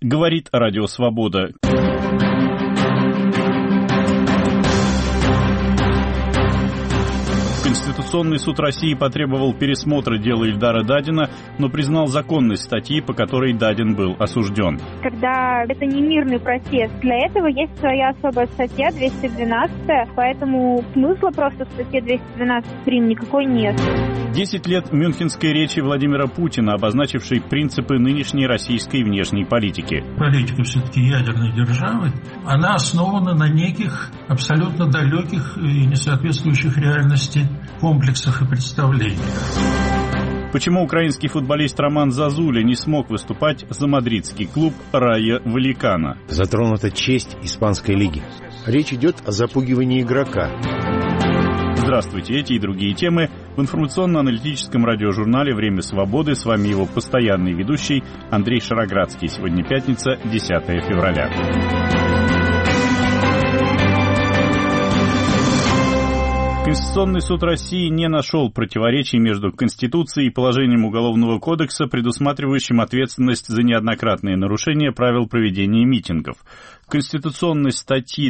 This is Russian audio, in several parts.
Говорит Радио Свобода. Конституционный суд России потребовал пересмотра дела Ильдара Дадина, но признал законность статьи, по которой Дадин был осужден. Когда это не мирный протест, для этого есть своя особая статья 212, поэтому смысла просто в статье 212 прим никакой нет. 10 лет мюнхенской речи Владимира Путина, обозначившей принципы нынешней российской внешней политики. Политика все-таки ядерной державы, она основана на неких абсолютно далеких и несоответствующих реальности комплексах и представлениях. Почему украинский футболист Роман Зазуля не смог выступать за мадридский клуб Райо Вальекано? Затронута честь испанской лиги. Речь идет о запугивании игрока. Здравствуйте, эти и другие темы в информационно-аналитическом радиожурнале «Время свободы». С вами его постоянный ведущий Андрей Шароградский. Сегодня пятница, 10 февраля. Конституционный суд России не нашел противоречий между Конституцией и положением Уголовного кодекса, предусматривающим ответственность за неоднократные нарушения правил проведения митингов. Конституционность статьи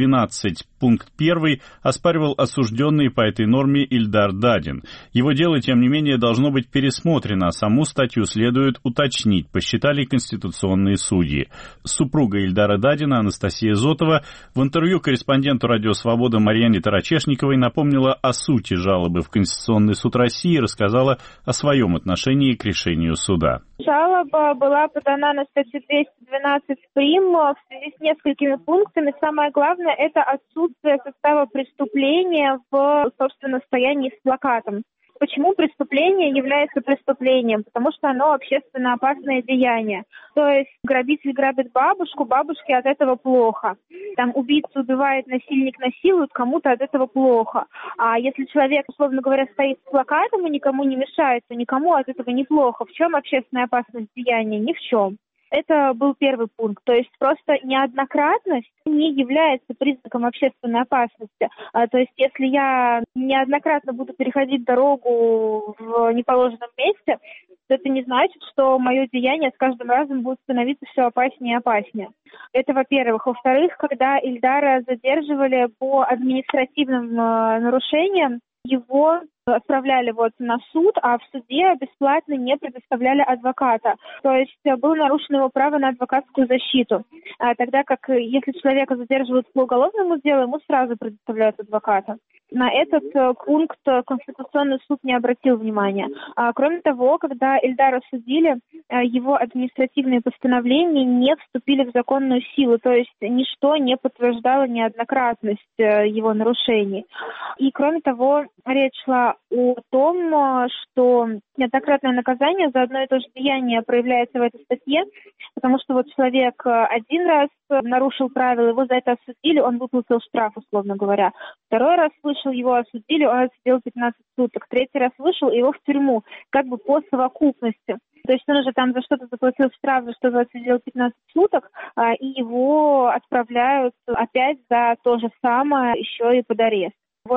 212 пункт 1 оспаривал осужденный по этой норме Ильдар Дадин. Его дело, тем не менее, должно быть пересмотрено, а саму статью следует уточнить, посчитали конституционные судьи. Супруга Ильдара Дадина Анастасия Зотова в интервью корреспонденту «Радио Свобода» Марьяне Тарачешниковой напомнила о сути жалобы в Конституционный суд России и рассказала о своем отношении к решению суда. Жалоба была подана на статью 212 прим. В связи с несколькими пунктами. Самое главное – это отсутствие состава преступления в, собственно, состоянии с плакатом. Почему преступление является преступлением? Потому что оно общественно опасное деяние. То есть грабитель грабит бабушку, бабушке от этого плохо. Там убийца убивает, насильник насилует, кому-то от этого плохо. А если человек, условно говоря, стоит с плакатом и никому не мешает, то никому от этого неплохо. В чем общественная опасность деяния? Ни в чем. Это был первый пункт. То есть просто неоднократность не является признаком общественной опасности. То есть если я неоднократно буду переходить дорогу в неположенном месте, то это не значит, что мое деяние с каждым разом будет становиться все опаснее и опаснее. Это во-первых. Во-вторых, когда Ильдара задерживали по административным нарушениям, его отправляли на суд, а в суде бесплатно не предоставляли адвоката. То есть было нарушено его право на адвокатскую защиту. Тогда как если человека задерживают по уголовному делу, ему сразу предоставляют адвоката. На этот пункт Конституционный суд не обратил внимания. Кроме того, когда Ильдара судили, его административные постановления не вступили в законную силу, то есть ничто не подтверждало неоднократность его нарушений. И кроме того, речь шла о том, что неоднократное наказание за одно и то же деяние проявляется в этой статье, потому что человек один раз нарушил правила, его за это осудили, он выплатил штраф, условно говоря. Второй раз вышел, его осудили, он отсидел 15 суток. Третий раз вышел, его в тюрьму, по совокупности. То есть он уже там за что-то заплатил штраф, за что-то отсидел 15 суток, и его отправляют опять за то же самое, еще и под арест.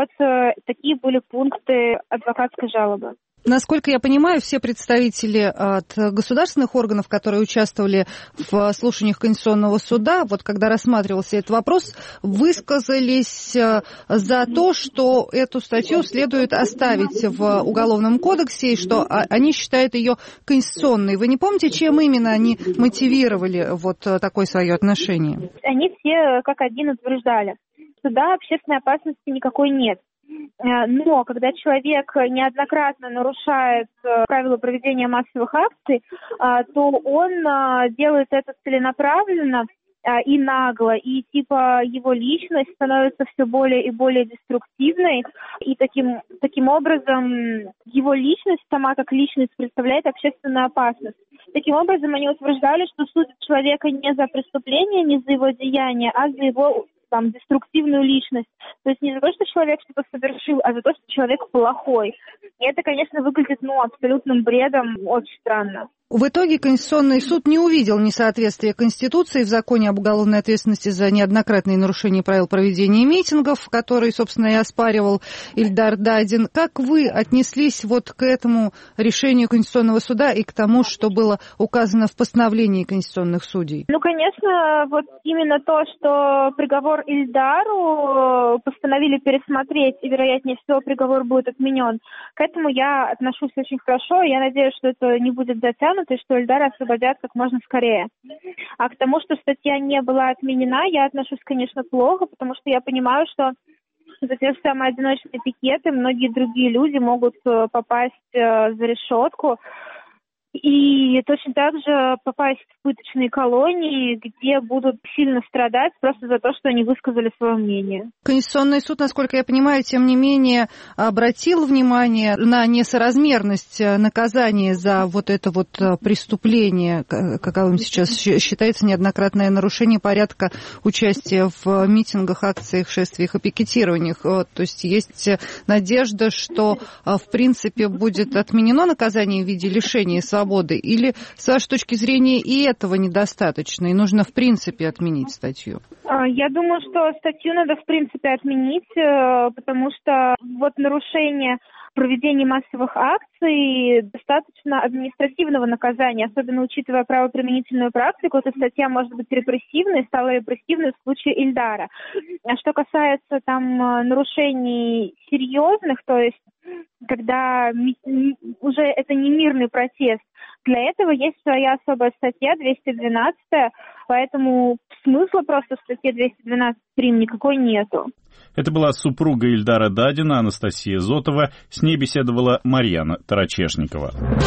Такие были пункты адвокатской жалобы. Насколько я понимаю, все представители от государственных органов, которые участвовали в слушаниях Конституционного суда, когда рассматривался этот вопрос, высказались за то, что эту статью следует оставить в Уголовном кодексе, и что они считают ее конституционной. Вы не помните, чем именно они мотивировали такое свое отношение? Они все как один утверждали. Суда общественной опасности никакой нет. Но когда человек неоднократно нарушает правила проведения массовых акций, то он делает это целенаправленно и нагло, и его личность становится все более и более деструктивной, и таким образом его личность сама как личность представляет общественную опасность. Таким образом, они утверждали, что судят человека не за преступление, не за его деяние, а за его деструктивную личность. То есть не за то, что человек что-то совершил, а за то, что человек плохой. И это, конечно, выглядит абсолютным бредом, очень странно. В итоге Конституционный суд не увидел несоответствия Конституции в законе об уголовной ответственности за неоднократные нарушения правил проведения митингов, который, собственно, и оспаривал Ильдар Дадин. Как вы отнеслись вот к этому решению Конституционного суда и к тому, что было указано в постановлении конституционных судей? Ну, конечно, вот именно то, что приговор Ильдару постановили пересмотреть, и, вероятнее всего, приговор будет отменен, к этому я отношусь очень хорошо. Я надеюсь, что это не будет затянуто, и что Ильдара освободят как можно скорее. А к тому, что статья не была отменена, я отношусь, конечно, плохо, потому что я понимаю, что за те же самые одиночные пикеты многие другие люди могут попасть за решетку и точно так же попасть в пыточные колонии, где будут сильно страдать просто за то, что они высказали свое мнение. Конституционный суд, насколько я понимаю, тем не менее обратил внимание на несоразмерность наказания за вот это вот преступление, каковым сейчас считается неоднократное нарушение порядка участия в митингах, акциях, шествиях и пикетированиях. То есть есть надежда, что в принципе будет отменено наказание в виде лишения свободы, или, с вашей точки зрения, и этого недостаточно, и нужно, в принципе, отменить статью? Я думаю, что статью надо, в принципе, отменить, потому что вот нарушение проведения массовых акций достаточно административного наказания, особенно учитывая правоприменительную практику, эта статья может быть репрессивной, стала репрессивной в случае Ильдара. А что касается там нарушений серьезных, то есть когда уже это не мирный протест, для этого есть своя особая статья 212, поэтому смысла просто в статье 212 прим. Никакой нету. Это была супруга Ильдара Дадина, Анастасия Зотова. С ней беседовала Марьяна Тарачешникова.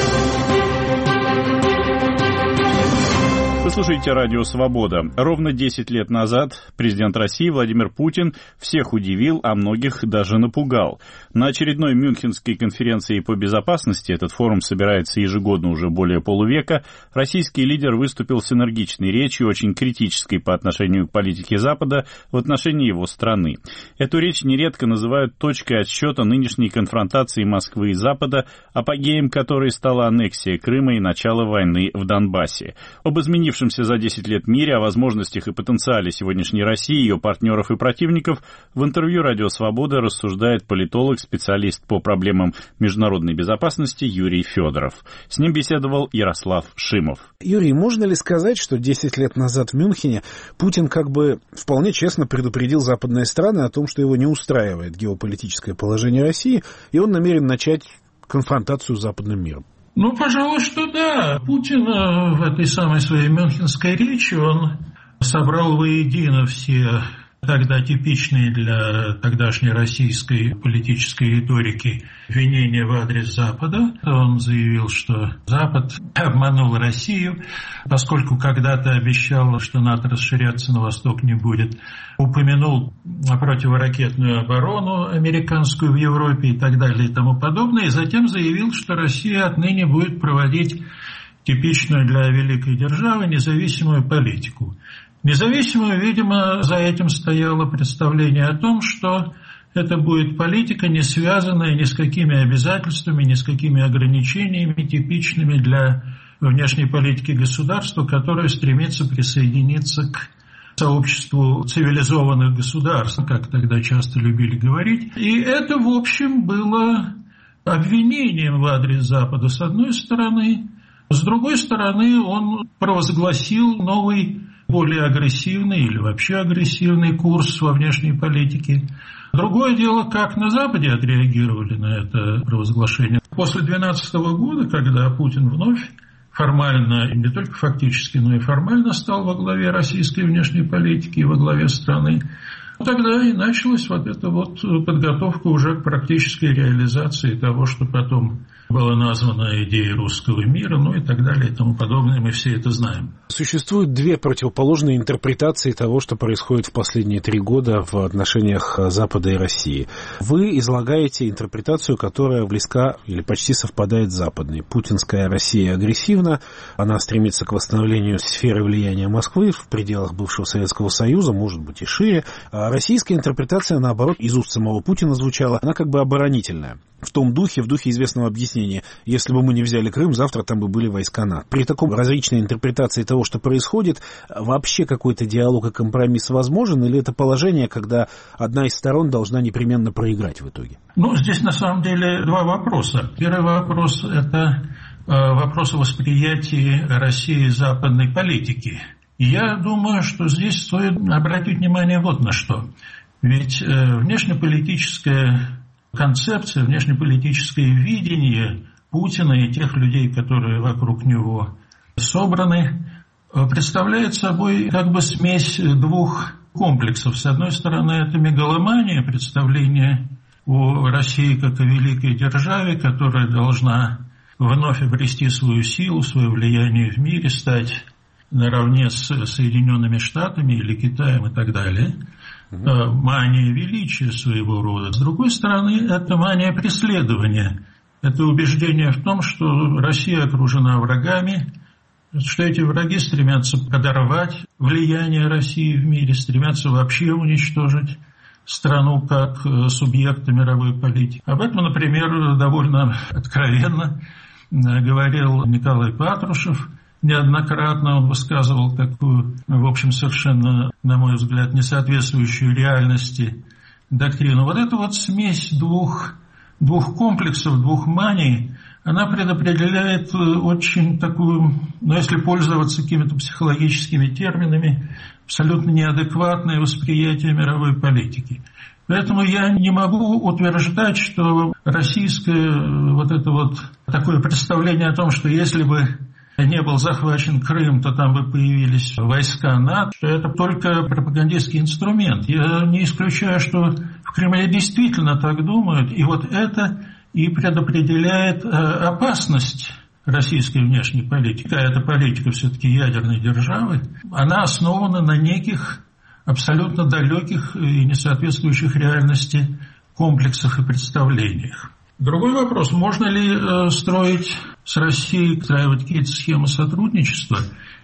Вы слушаете «Радио Свобода». Ровно 10 лет назад президент России Владимир Путин всех удивил, а многих даже напугал. На очередной Мюнхенской конференции по безопасности, этот форум собирается ежегодно уже более полувека, российский лидер выступил с энергичной речью, очень критической по отношению к политике Запада в отношении его страны. Эту речь нередко называют точкой отсчета нынешней конфронтации Москвы и Запада, апогеем которой стала аннексия Крыма и начало войны в Донбассе. Об изменившемся за 10 лет мире, о возможностях и потенциале сегодняшней России, ее партнеров и противников в интервью «Радио Свобода» рассуждает политолог, специалист по проблемам международной безопасности Юрий Федоров. С ним беседовал Ярослав Шимов. Юрий, можно ли сказать, что 10 лет назад в Мюнхене Путин как бы вполне честно предупредил западные страны о том, что его не устраивает геополитическое положение России, и он намерен начать конфронтацию с западным миром? Ну, пожалуй, что да. Путин в этой самой своей мюнхенской речи, он собрал воедино все тогда типичные для тогдашней российской политической риторики обвинения в адрес Запада. Он заявил, что Запад обманул Россию, поскольку когда-то обещал, что НАТО расширяться на восток не будет. Упомянул противоракетную оборону американскую в Европе и так далее и тому подобное. И затем заявил, что Россия отныне будет проводить типичную для великой державы независимую политику. Независимую, видимо, за этим стояло представление о том, что это будет политика, не связанная ни с какими обязательствами, ни с какими ограничениями, типичными для внешней политики государства, которое стремится присоединиться к сообществу цивилизованных государств, как тогда часто любили говорить. И это, в общем, было обвинением в адрес Запада, с одной стороны. С другой стороны, он провозгласил новый, более агрессивный или вообще агрессивный курс во внешней политике. Другое дело, как на Западе отреагировали на это провозглашение. После 2012 года, когда Путин вновь формально, не только фактически, но и формально стал во главе российской внешней политики и во главе страны, тогда и началась вот эта вот подготовка уже к практической реализации того, что потом была названа идеей русского мира, ну и так далее и тому подобное, мы все это знаем. Существуют две противоположные интерпретации того, что происходит в последние 3 года в отношениях Запада и России. Вы излагаете интерпретацию, которая близка или почти совпадает с западной. Путинская Россия агрессивна, она стремится к восстановлению сферы влияния Москвы в пределах бывшего Советского Союза, может быть и шире. Российская интерпретация, наоборот, из уст самого Путина звучала, она как бы оборонительная. В духе известного объяснения. Если бы мы не взяли Крым, завтра там бы были войска НАТО. При таком различной интерпретации того, что происходит, вообще какой-то диалог и компромисс возможен? Или это положение, когда одна из сторон должна непременно проиграть в итоге? Здесь на самом деле два вопроса. Первый вопрос – это вопрос восприятия России западной политики. Я думаю, что здесь стоит обратить внимание вот на что. Ведь внешнеполитическая концепция, внешнеполитическое видение Путина и тех людей, которые вокруг него собраны, представляет собой как бы смесь двух комплексов. С одной стороны, это мегаломания, представление о России как о великой державе, которая должна вновь обрести свою силу, свое влияние в мире, стать наравне с Соединенными Штатами или Китаем и так далее. Мания величия своего рода. С другой стороны, это мания преследования. Это убеждение в том, что Россия окружена врагами, что эти враги стремятся подорвать влияние России в мире, стремятся вообще уничтожить страну как субъекта мировой политики. Об этом, например, довольно откровенно говорил Николай Патрушев. Неоднократно он высказывал такую, в общем, совершенно, на мой взгляд, несоответствующую реальности доктрину. Вот эта вот смесь двух комплексов, двух маний, она предопределяет очень такую, если пользоваться какими-то психологическими терминами, абсолютно неадекватное восприятие мировой политики. Поэтому я не могу утверждать, что российское вот это вот такое представление о том, что если бы не был захвачен Крым, то там бы появились войска НАТО, что это только пропагандистский инструмент. Я не исключаю, что в Кремле действительно так думают, и вот это и предопределяет опасность российской внешней политики. Эта политика все-таки ядерной державы, она основана на неких абсолютно далеких и несоответствующих реальности комплексах и представлениях. Другой вопрос, можно ли строить с Россией, устраивать какие-то схемы сотрудничества,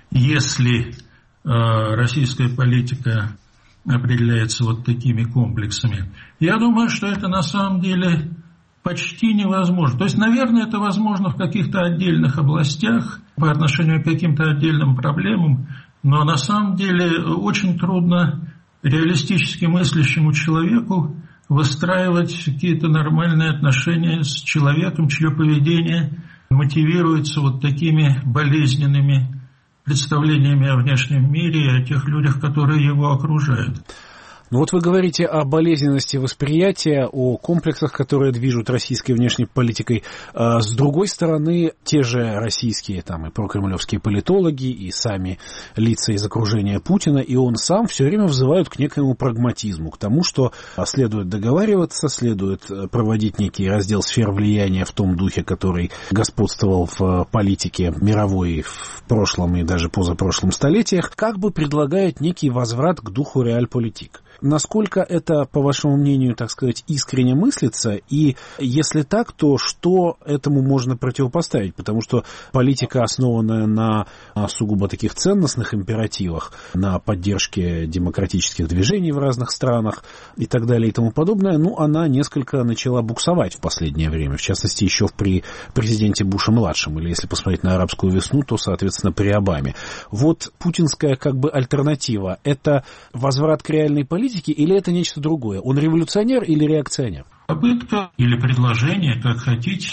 если российская политика определяется вот такими комплексами? Я думаю, что это на самом деле почти невозможно. То есть, наверное, это возможно в каких-то отдельных областях по отношению к каким-то отдельным проблемам, но на самом деле очень трудно реалистически мыслящему человеку выстраивать какие-то нормальные отношения с человеком, чье поведение мотивируется вот такими болезненными представлениями о внешнем мире и о тех людях, которые его окружают. Ну вот вы говорите о болезненности восприятия, о комплексах, которые движут российской внешней политикой. С другой стороны, те же российские там, и прокремлевские политологи, и сами лица из окружения Путина, и он сам все время взывают к некоему прагматизму, к тому, что следует договариваться, следует проводить некий раздел сфер влияния в том духе, который господствовал в политике мировой в прошлом и даже позапрошлом столетиях, как бы предлагает некий возврат к духу реальполитик. Насколько это, по вашему мнению, так сказать, искренне мыслится? И если так, то что этому можно противопоставить? Потому что политика, основанная на сугубо таких ценностных императивах, на поддержке демократических движений в разных странах и так далее и тому подобное, она несколько начала буксовать в последнее время. В частности, еще при президенте Буше-младшем. Или если посмотреть на арабскую весну, то, соответственно, при Обаме. Вот путинская как бы альтернатива – это возврат к реальной политике, или это нечто другое? Он революционер или реакционер? Попытка или предложение, как хотите,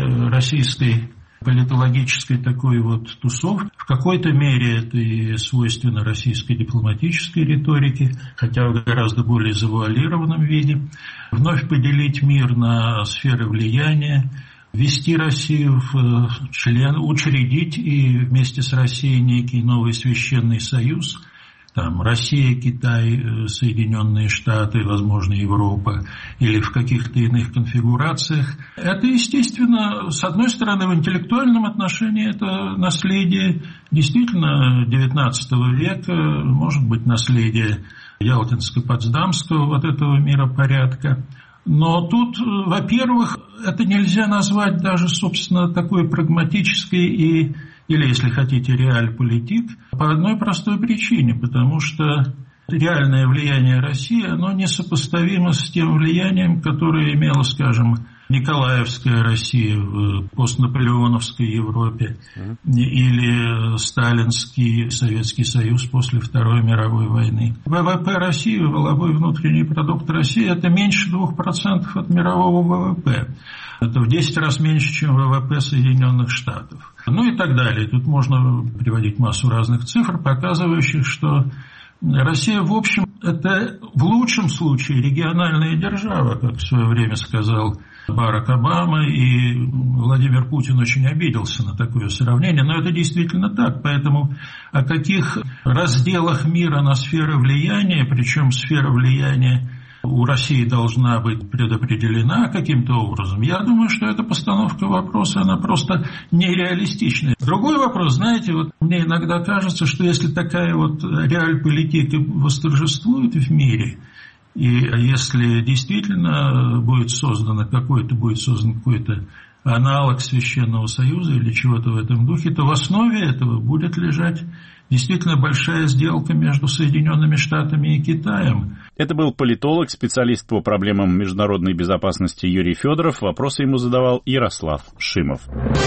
российской политологической такой вот тусовки. В какой-то мере это и свойственно российской дипломатической риторике, хотя в гораздо более завуалированном виде. Вновь поделить мир на сферы влияния, ввести Россию в учредить и вместе с Россией некий новый священный союз. Там Россия, Китай, Соединенные Штаты, возможно, Европа, или в каких-то иных конфигурациях. Это, естественно, с одной стороны, в интеллектуальном отношении это наследие действительно XIX века, может быть, наследие Ялтинско-Потсдамского вот этого миропорядка. Но тут, во-первых, это нельзя назвать даже, собственно, такой прагматической или, если хотите, реальполитик, по одной простой причине, потому что реальное влияние России, оно несопоставимо с тем влиянием, которое имела, скажем, Николаевская Россия в постнаполеоновской Европе или сталинский Советский Союз после Второй мировой войны. ВВП России, валовой внутренний продукт России – это меньше 2% от мирового ВВП. Это в 10 раз меньше, чем ВВП Соединенных Штатов. Ну и так далее. Тут можно приводить массу разных цифр, показывающих, что Россия, в общем, это в лучшем случае региональная держава, как в свое время сказал Барак Обама, и Владимир Путин очень обиделся на такое сравнение, но это действительно так. Поэтому о каких разделах мира на сферы влияния, причем сфера влияния у России должна быть предопределена каким-то образом, я думаю, что эта постановка вопроса, она просто нереалистичная. Другой вопрос, знаете, вот мне иногда кажется, что если такая вот реальполитика восторжествует в мире, и если действительно будет создан какой-то аналог Священного Союза или чего-то в этом духе, то в основе этого будет лежать действительно большая сделка между Соединенными Штатами и Китаем. Это был политолог, специалист по проблемам международной безопасности Юрий Федоров. Вопросы ему задавал Ярослав Шимов.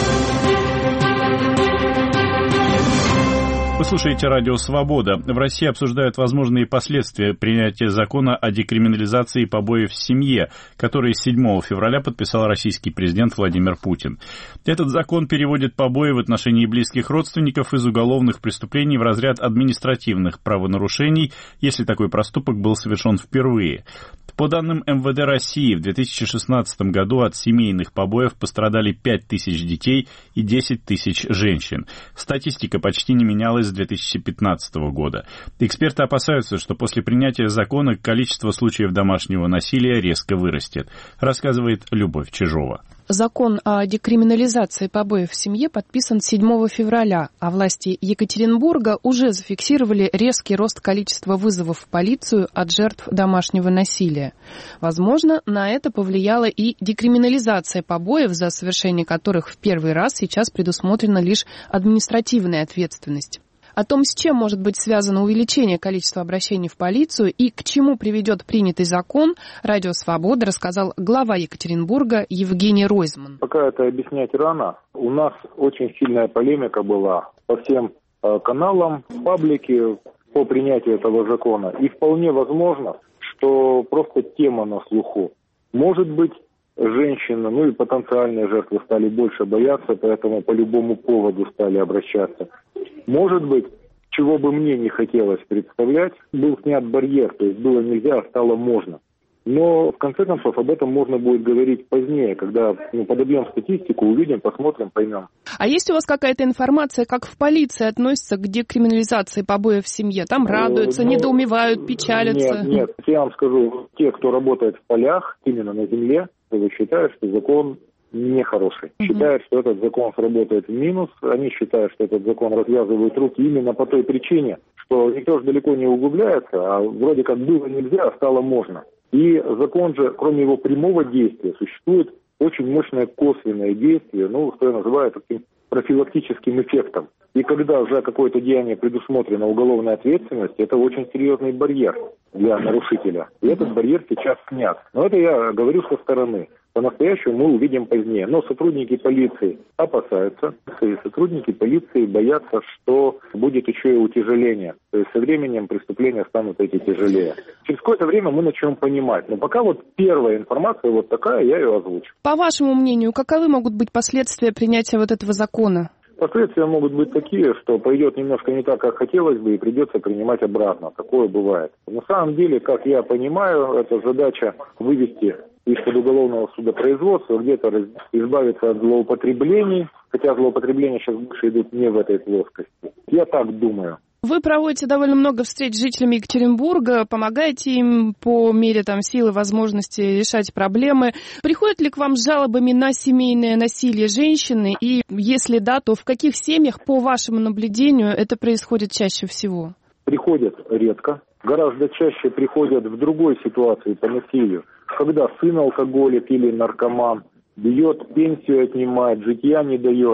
Вы слушаете «Радио Свобода». В России обсуждают возможные последствия принятия закона о декриминализации побоев в семье, который 7 февраля подписал российский президент Владимир Путин. Этот закон переводит побои в отношении близких родственников из уголовных преступлений в разряд административных правонарушений, если такой проступок был совершен впервые. По данным МВД России, в 2016 году от семейных побоев пострадали 5 тысяч детей и 10 тысяч женщин. Статистика почти не менялась с 2015 года. Эксперты опасаются, что после принятия закона количество случаев домашнего насилия резко вырастет, рассказывает Любовь Чижова. Закон о декриминализации побоев в семье подписан 7 февраля, а власти Екатеринбурга уже зафиксировали резкий рост количества вызовов в полицию от жертв домашнего насилия. Возможно, на это повлияла и декриминализация побоев, за совершение которых в первый раз сейчас предусмотрена лишь административная ответственность. О том, с чем может быть связано увеличение количества обращений в полицию и к чему приведет принятый закон, «Радио Свобода» рассказал глава Екатеринбурга Евгений Ройзман. Пока это объяснять рано. У нас очень сильная полемика была по всем каналам, в паблике по принятию этого закона. И вполне возможно, что просто тема на слуху. Может быть, женщины, ну и потенциальные жертвы стали больше бояться, поэтому по любому поводу стали обращаться. Может быть, чего бы мне не хотелось представлять, был снят барьер, то есть было нельзя, а стало можно. Но, в конце концов, об этом можно будет говорить позднее, когда подобьем статистику, увидим, посмотрим, поймем. А есть у вас какая-то информация, как в полиции относятся к декриминализации побоев в семье? Там радуются, недоумевают, печалятся? Нет, я вам скажу, те, кто работает в полях, именно на земле, считают, что закон нехороший. Считают, что этот закон сработает в минус. Они считают, что этот закон развязывает руки именно по той причине, что никто же далеко не углубляется, а вроде как было нельзя, а стало можно. И закон же, кроме его прямого действия, существует очень мощное косвенное действие, что я называю таким профилактическим эффектом. И когда уже какое-то деяние предусмотрено уголовной ответственностью, это очень серьезный барьер для нарушителя. И этот барьер сейчас снят. Но это я говорю со стороны. По-настоящему мы увидим позднее. Но сотрудники полиции опасаются, и сотрудники полиции боятся, что будет еще и утяжеление. То есть со временем преступления станут эти тяжелее. Через какое-то время мы начнем понимать. Но пока первая информация такая, я ее озвучу. По вашему мнению, каковы могут быть последствия принятия этого закона? Последствия могут быть такие, что пойдет немножко не так, как хотелось бы, и придется принимать обратно. Такое бывает. На самом деле, как я понимаю, это задача вывести из-под уголовного судопроизводства, где-то избавиться от злоупотреблений, хотя злоупотребления сейчас больше идут не в этой плоскости. Я так думаю. Вы проводите довольно много встреч с жителями Екатеринбурга, помогаете им по мере силы, возможности решать проблемы. Приходят ли к вам с жалобами на семейное насилие женщины? И если да, то в каких семьях, по вашему наблюдению, это происходит чаще всего? Приходят редко. Гораздо чаще приходят в другой ситуации по насилию, когда сын алкоголик или наркоман бьет, пенсию отнимает, житья не дает.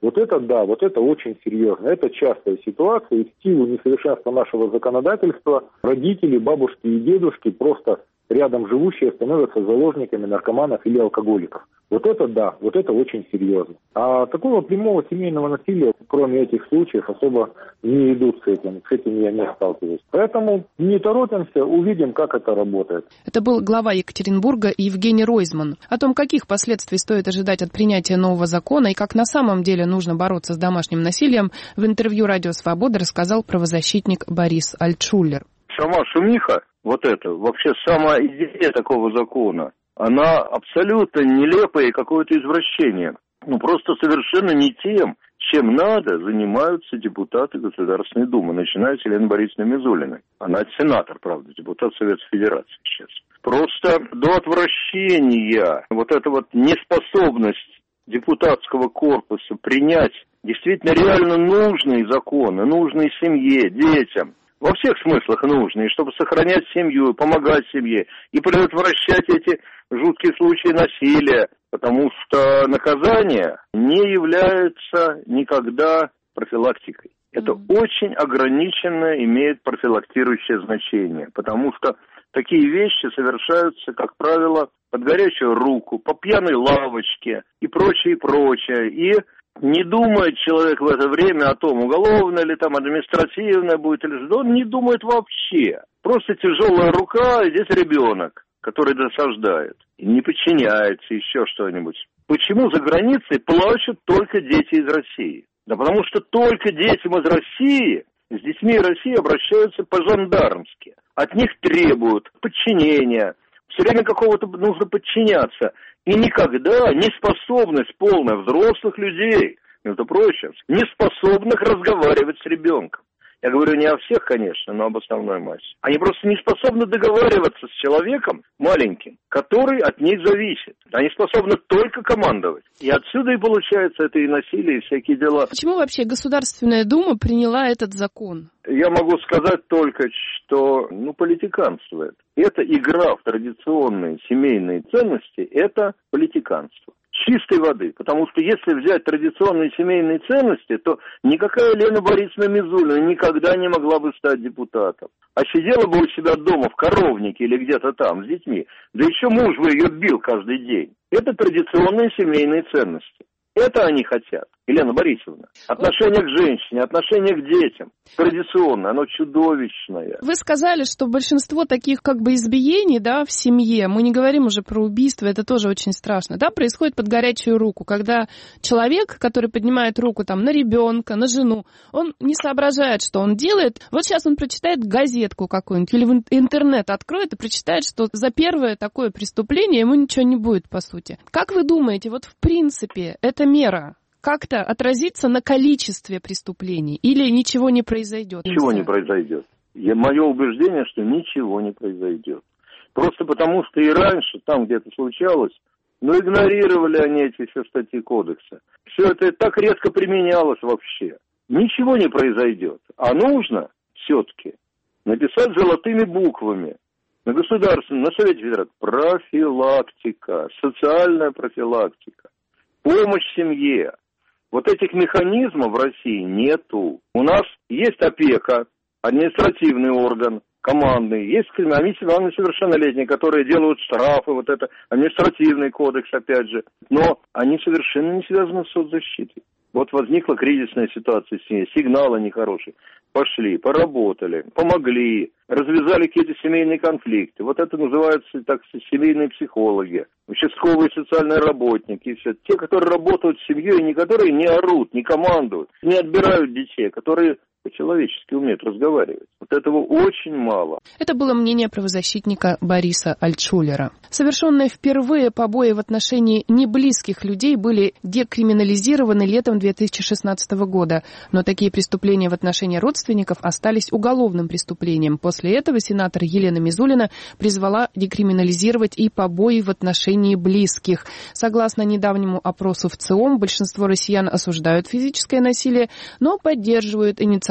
Вот это да, вот это очень серьезно. Это частая ситуация, и в силу несовершенства нашего законодательства родители, бабушки и дедушки, просто рядом живущие, становятся заложниками наркоманов или алкоголиков. Вот это да, вот это очень серьезно. А такого прямого семейного насилия, кроме этих случаев, особо не идут с этим. С этим я не сталкиваюсь. Поэтому не торопимся, увидим, как это работает. Это был глава Екатеринбурга Евгений Ройзман. О том, каких последствий стоит ожидать от принятия нового закона и как на самом деле нужно бороться с домашним насилием, в интервью «Радио Свобода» рассказал правозащитник Борис Альтшулер. Сама шумиха, вот это, вообще сама идея такого закона, она абсолютно нелепая и какое-то извращение. Просто совершенно не тем, чем надо, занимаются депутаты Государственной Думы, начиная с Елены Борисовны Мизулиной. Она сенатор, правда, депутат Советской Федерации сейчас. Просто до отвращения вот эта вот неспособность депутатского корпуса принять действительно реально нужные законы, нужные семье, детям, во всех смыслах нужные, чтобы сохранять семью, помогать семье и предотвращать эти жуткие случаи насилия, потому что наказание не является никогда профилактикой. Это очень ограниченно имеет профилактирующее значение, потому что такие вещи совершаются, как правило, под горячую руку, по пьяной лавочке и прочее, прочее. И не думает человек в это время о том, уголовное или там административное будет, или что, он не думает вообще. Просто тяжелая рука, и здесь ребенок, который досаждает, и не подчиняется, еще что-нибудь. Почему за границей плачут только дети из России? Да потому что только детям из России, с детьми России обращаются по-жандармски. От них требуют подчинения, все время какого-то нужно подчиняться. И никогда неспособность полная взрослых людей, между прочим, неспособных разговаривать с ребенком. Я говорю не о всех, конечно, но об основной массе. Они просто не способны договариваться с человеком маленьким, который от них зависит. Они способны только командовать. И отсюда и получается это и насилие, и всякие дела. Почему вообще Государственная Дума приняла этот закон? Я могу сказать только, что политиканствует. Это игра в традиционные семейные ценности, это политиканство. Чистой воды. Потому что если взять традиционные семейные ценности, то никакая Лена Борисовна Мизулина никогда не могла бы стать депутатом. А сидела бы у себя дома в коровнике или где-то там с детьми. Да еще муж бы ее бил каждый день. Это традиционные семейные ценности. Это они хотят, Елена Борисовна. Отношение к женщине, отношение к детям. Традиционно, оно чудовищное. Вы сказали, что большинство таких избиений, в семье, мы не говорим уже про убийство, это тоже очень страшно, происходит под горячую руку, когда человек, который поднимает руку на ребенка, на жену, он не соображает, что он делает. Вот сейчас он прочитает газетку какую-нибудь или в интернет откроет и прочитает, что за первое такое преступление ему ничего не будет, по сути. Как вы думаете, в принципе, эта мера как-то отразится на количестве преступлений или ничего не произойдет? Ничего не произойдет. Мое убеждение, что ничего не произойдет. Просто потому, что и раньше, там где-то случалось, игнорировали они эти все статьи кодекса. Все это так резко применялось вообще. Ничего не произойдет. А нужно все-таки написать золотыми буквами на государственном, на Совете Федерации профилактика, социальная профилактика, помощь семье. Вот этих механизмов в России нету. У нас есть опека, административный орган, командный, есть несовершеннолетние, которые делают штрафы, это административный кодекс, опять же. Но они совершенно не связаны с соцзащитой. Возникла кризисная ситуация в семье, сигналы нехорошие. Пошли, поработали, помогли, развязали какие-то семейные конфликты. Это называется семейные психологи, участковые социальные работники. И все. Те, которые работают с семьей, которые не орут, не командуют, не отбирают детей, которые по-человечески умеют разговаривать. Этого очень мало. Это было мнение правозащитника Бориса Альтшулера. Совершенные впервые побои в отношении неблизких людей были декриминализированы летом 2016 года, но такие преступления в отношении родственников остались уголовным преступлением. После этого сенатор Елена Мизулина призвала декриминализировать и побои в отношении близких. Согласно недавнему опросу в ЦИОМ, большинство россиян осуждают физическое насилие, но поддерживают инициативу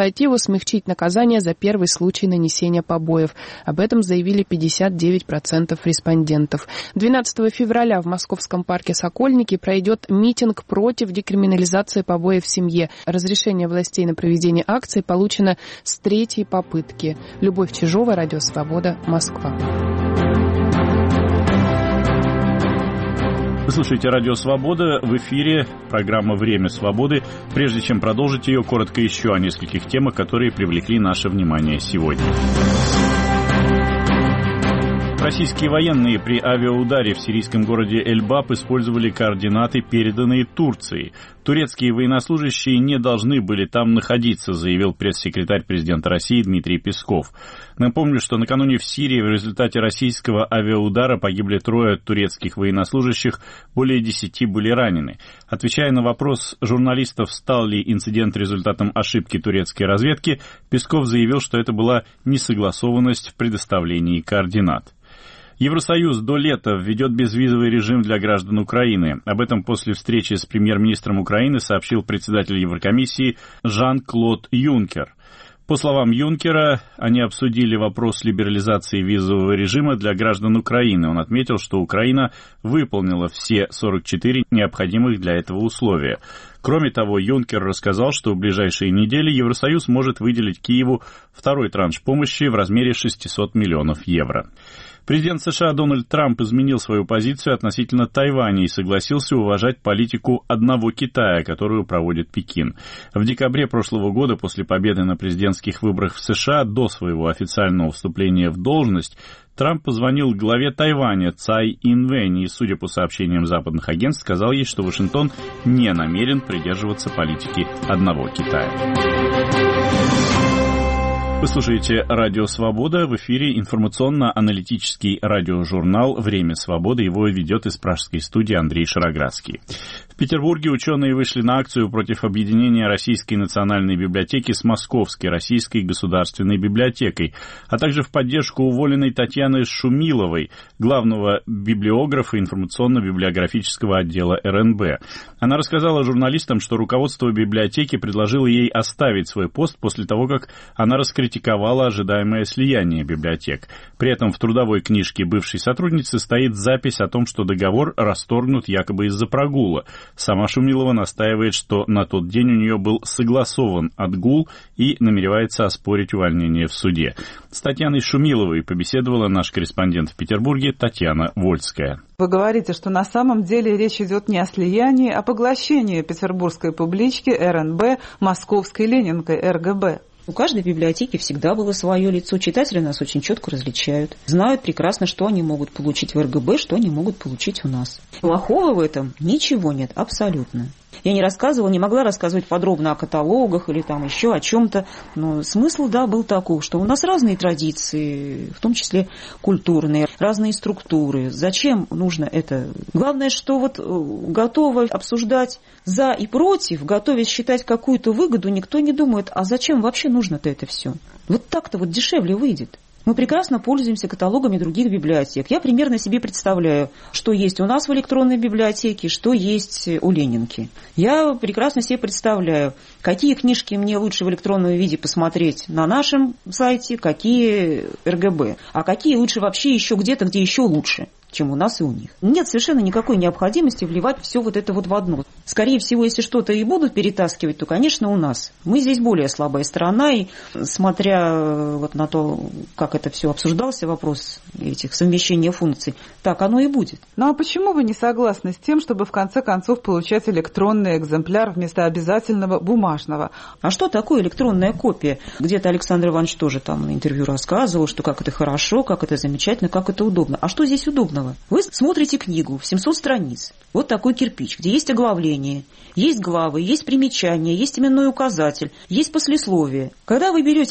инициативу смягчить наказание за первый случай нанесения побоев. Об этом заявили 59% респондентов. 12 февраля в Московском парке «Сокольники» пройдет митинг против декриминализации побоев в семье. Разрешение властей на проведение акции получено с 3-й попытки. Любовь Чижова, Радио Свобода, Москва. Вы слушаете Радио Свобода, в эфире программа «Время свободы». Прежде чем продолжить ее, коротко еще о нескольких темах, которые привлекли наше внимание сегодня. Российские военные при авиаударе в сирийском городе Эльбаб использовали координаты, переданные Турцией. Турецкие военнослужащие не должны были там находиться, заявил пресс-секретарь президента России Дмитрий Песков. Напомню, что накануне в Сирии в результате российского авиаудара погибли 3 турецких военнослужащих, более 10 были ранены. Отвечая на вопрос журналистов, стал ли инцидент результатом ошибки турецкой разведки, Песков заявил, что это была несогласованность в предоставлении координат. Евросоюз до лета введет безвизовый режим для граждан Украины. Об этом после встречи с премьер-министром Украины сообщил председатель Еврокомиссии Жан-Клод Юнкер. По словам Юнкера, они обсудили вопрос либерализации визового режима для граждан Украины. Он отметил, что Украина выполнила все 44 необходимых для этого условия. Кроме того, Юнкер рассказал, что в ближайшие недели Евросоюз может выделить Киеву второй транш помощи в размере 600 миллионов евро. Президент США Дональд Трамп изменил свою позицию относительно Тайваня и согласился уважать политику одного Китая, которую проводит Пекин. В декабре прошлого года, после победы на президентских выборах в США, до своего официального вступления в должность, Трамп позвонил главе Тайваня Цай Инвэнь и, судя по сообщениям западных агентств, сказал ей, что Вашингтон не намерен придерживаться политики одного Китая. Вы слушаете Радио Свобода. В эфире информационно-аналитический радиожурнал «Время свободы». Его ведет из пражской студии Андрей Шароградский. В Петербурге ученые вышли на акцию против объединения Российской национальной библиотеки с Московской Российской государственной библиотекой, а также в поддержку уволенной Татьяны Шумиловой, главного библиографа информационно-библиографического отдела РНБ. Она рассказала журналистам, что руководство библиотеки предложило ей оставить свой пост после того, как она раскритиковала ожидаемое слияние библиотек. При этом в трудовой книжке бывшей сотрудницы стоит запись о том, что договор расторгнут якобы из-за прогула. Сама Шумилова настаивает, что на тот день у нее был согласован отгул и намеревается оспорить увольнение в суде. С Татьяной Шумиловой побеседовала наш корреспондент в Петербурге Татьяна Вольская. Вы говорите, что на самом деле речь идет не о слиянии, а о поглощении петербургской публички РНБ московской Ленинкой РГБ. У каждой библиотеки всегда было свое лицо. Читатели нас очень четко различают. Знают прекрасно, что они могут получить в РГБ, что они могут получить у нас. Плохого в этом ничего нет, абсолютно. Я не могла рассказывать подробно о каталогах или там еще о чем-то, но смысл, да, был таков, что у нас разные традиции, в том числе культурные, разные структуры. Зачем нужно это? Главное, что вот готовы обсуждать за и против, готовы считать какую-то выгоду, никто не думает, а зачем вообще нужно-то это все? Вот так-то вот дешевле выйдет. Мы прекрасно пользуемся каталогами других библиотек. Я примерно себе представляю, что есть у нас в электронной библиотеке, что есть у Ленинки. Я прекрасно себе представляю, какие книжки мне лучше в электронном виде посмотреть на нашем сайте, какие РГБ, а какие лучше вообще еще где-то, где еще лучше, чем у нас и у них. Нет совершенно никакой необходимости вливать все вот это вот в одно. Скорее всего, если что-то и будут перетаскивать, то, конечно, у нас. Мы здесь более слабая сторона, и смотря вот на то, как это все обсуждался, вопрос этих совмещения функций, так оно и будет. Ну а почему вы не согласны с тем, чтобы в конце концов получать электронный экземпляр вместо обязательного бумажного? А что такое электронная копия? Где-то Александр Иванович тоже там на интервью рассказывал, что как это хорошо, как это замечательно, как это удобно. А что здесь удобного? Вы смотрите книгу в 700 страниц, вот такой кирпич, где есть оглавление, есть главы, есть примечания, есть именной указатель, есть послесловие. Когда вы берете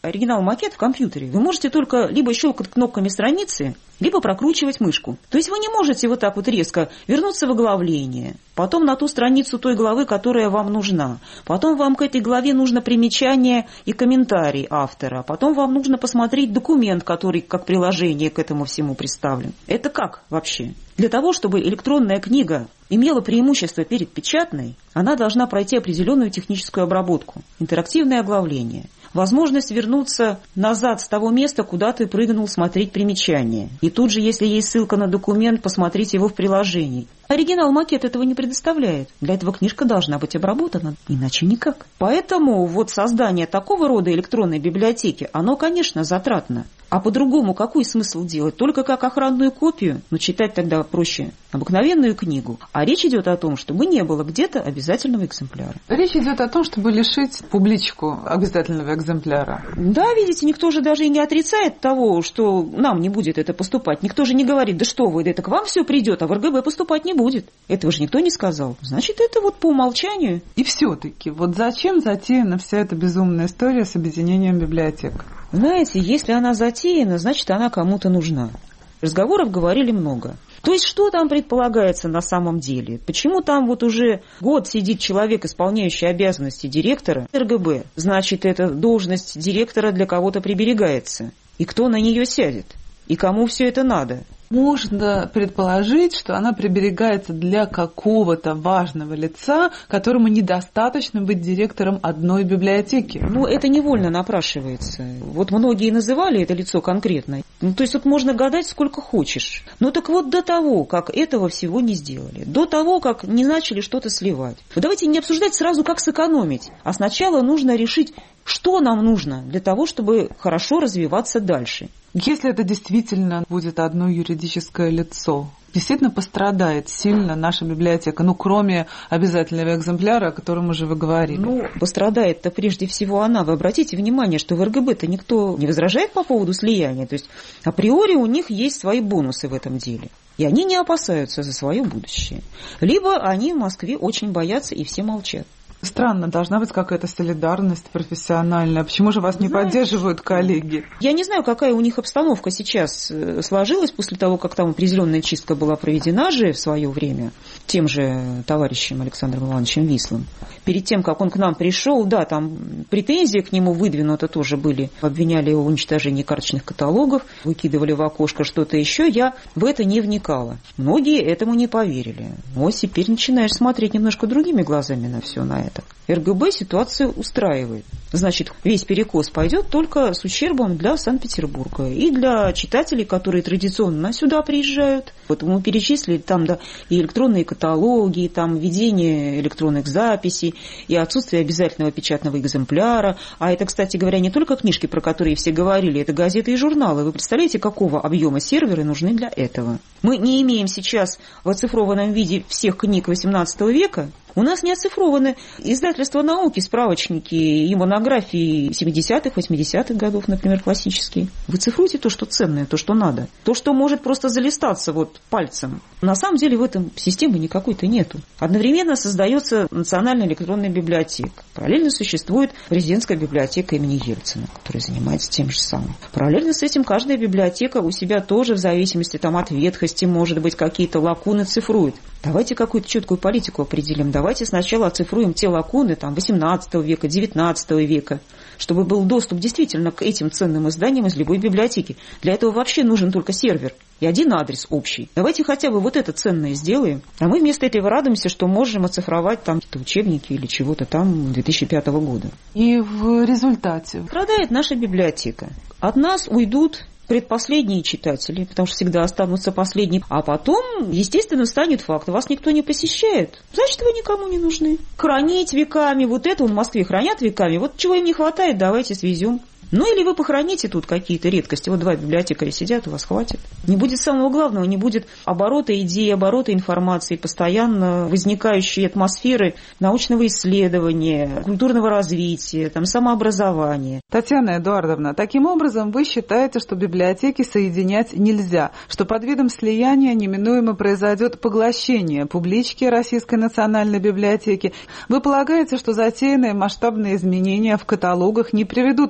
оригинал макет в компьютере, вы можете только либо щелкать кнопками страницы, либо прокручивать мышку. То есть вы не можете вот так вот резко вернуться в оглавление, потом на ту страницу той главы, которая вам нужна. Потом вам к этой главе нужно примечание и комментарий автора. Потом вам нужно посмотреть документ, который как приложение к этому всему представлен. Это как вообще? Для того, чтобы электронная книга имела преимущество перед печатной, она должна пройти определенную техническую обработку, интерактивное оглавление, возможность вернуться назад с того места, куда ты прыгнул, смотреть примечания. И тут же, если есть ссылка на документ, посмотреть его в приложении. Оригинал макет этого не предоставляет. Для этого книжка должна быть обработана, иначе никак. Поэтому вот создание такого рода электронной библиотеки, оно, конечно, затратно. А по-другому какой смысл делать? Только как охранную копию? Но читать тогда проще обыкновенную книгу. А речь идет о том, чтобы не было где-то обязательного экземпляра. Речь идет о том, чтобы лишить публичку обязательного экземпляра. Да, видите, никто же даже и не отрицает того, что нам не будет это поступать. Никто же не говорит, да что вы, это к вам все придет, а в РГБ поступать не будет. Этого же никто не сказал. Значит, это вот по умолчанию. И все-таки, вот зачем затеяна вся эта безумная история с объединением библиотек? Знаете, если она затеяна, значит, она кому-то нужна. Разговоров говорили много. То есть, что там предполагается на самом деле? Почему там вот уже год сидит человек, исполняющий обязанности директора РГБ? Значит, эта должность директора для кого-то приберегается. И кто на нее сядет? И кому все это надо? Можно предположить, что она приберегается для какого-то важного лица, которому недостаточно быть директором одной библиотеки. Ну, это невольно напрашивается. Вот многие называли это лицо конкретно. Ну, то есть вот можно гадать сколько хочешь. Ну, так вот до того, как этого всего не сделали, до того, как не начали что-то сливать. Вот давайте не обсуждать сразу, как сэкономить, а сначала нужно решить, что нам нужно для того, чтобы хорошо развиваться дальше. Если это действительно будет одно юридическое лицо, действительно пострадает сильно наша библиотека, ну, кроме обязательного экземпляра, о котором уже вы говорили. Ну, пострадает-то прежде всего она. Вы обратите внимание, что в РГБ-то никто не возражает по поводу слияния. То есть априори у них есть свои бонусы в этом деле. И они не опасаются за свое будущее. Либо они в Москве очень боятся и все молчат. Странно, должна быть какая-то солидарность профессиональная. Почему же вас не поддерживают коллеги? Я не знаю, какая у них обстановка сейчас сложилась после того, как там определенная чистка была проведена же в свое время тем же товарищем Александром Ивановичем Вислым. Перед тем, как он к нам пришел, да, там претензии к нему выдвинуты тоже были. Обвиняли его в уничтожении карточных каталогов, выкидывали в окошко что-то еще. Я в это не вникала. Многие этому не поверили. Но теперь начинаешь смотреть немножко другими глазами на все на это. РГБ ситуацию устраивает. Значит, весь перекос пойдет только с ущербом для Санкт-Петербурга и для читателей, которые традиционно сюда приезжают. Вот мы перечислили там, да, и электронные каталоги, и там введение электронных записей, и отсутствие обязательного печатного экземпляра. А это, кстати говоря, не только книжки, про которые все говорили, это газеты и журналы. Вы представляете, какого объема серверы нужны для этого? Мы не имеем сейчас в оцифрованном виде всех книг XVIII века. У нас не оцифрованы издательства науки, справочники и монографии 70-х, 80-х годов, например, классические. Вы цифруйте то, что ценное, то, что надо. То, что может просто залистаться вот пальцем. На самом деле в этом системы никакой-то нету. Одновременно создается национальная электронная библиотека. Параллельно существует президентская библиотека имени Ельцина, которая занимается тем же самым. Параллельно с этим каждая библиотека у себя тоже в зависимости там, от ветхости, может быть, какие-то лакуны цифрует. Давайте какую-то четкую политику определим. Давайте сначала оцифруем те лакуны там, 18 века, 19 века, чтобы был доступ действительно к этим ценным изданиям из любой библиотеки. Для этого вообще нужен только сервер и один адрес общий. Давайте хотя бы вот это ценное сделаем. А мы вместо этого радуемся, что можем оцифровать там учебники или чего-то там 2005 года. И в результате? Страдает наша библиотека. От нас уйдут предпоследние читатели, потому что всегда останутся последние. А потом, естественно, станет факт. Вас никто не посещает. Значит, вы никому не нужны. Хранить веками. Вот это в Москве хранят веками. Вот чего им не хватает, давайте свезем. Ну или вы похороните тут какие-то редкости. Вот 2 библиотекаря сидят, у вас хватит. Не будет самого главного, не будет оборота идей, оборота информации, постоянно возникающей атмосферы научного исследования, культурного развития, там, самообразования. Татьяна Эдуардовна, таким образом вы считаете, что библиотеки соединять нельзя, что под видом слияния неминуемо произойдет поглощение публички Российской национальной библиотеки. Вы полагаете, что затеянные масштабные изменения в каталогах не приведут к улучшению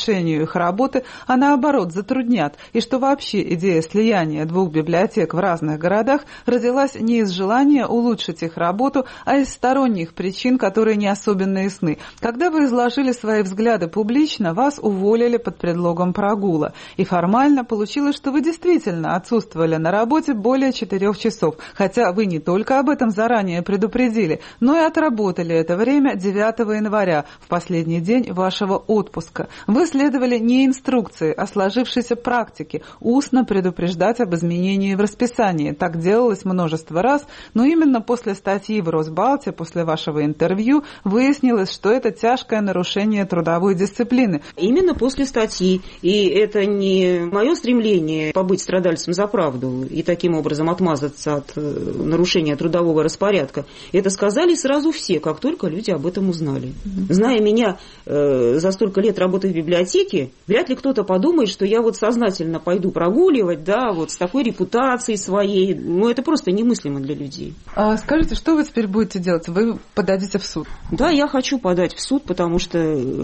улучшению их работы, а наоборот затруднят, и что вообще идея слияния двух библиотек в разных городах родилась не из желания улучшить их работу, а из сторонних причин, которые не особенно ясны. Когда вы изложили свои взгляды публично, вас уволили под предлогом прогула, и формально получилось, что вы действительно отсутствовали на работе более 4 часов, хотя вы не только об этом заранее предупредили, но и отработали это время 9 января, в последний день вашего отпуска. Вы следовали не инструкции, а сложившейся практике, устно предупреждать об изменении в расписании. Так делалось множество раз, но именно после статьи в Росбалте, после вашего интервью, выяснилось, что это тяжкое нарушение трудовой дисциплины. Именно после статьи. И это не мое стремление побыть страдальцем за правду и таким образом отмазаться от нарушения трудового распорядка. Это сказали сразу все, как только люди об этом узнали. Зная меня за столько лет работы в библиотеке, вряд ли кто-то подумает, что я вот сознательно пойду прогуливать, да, вот с такой репутацией своей. Ну, это просто немыслимо для людей. Скажите, что вы теперь будете делать? Вы подадите в суд? Да, я хочу подать в суд, потому что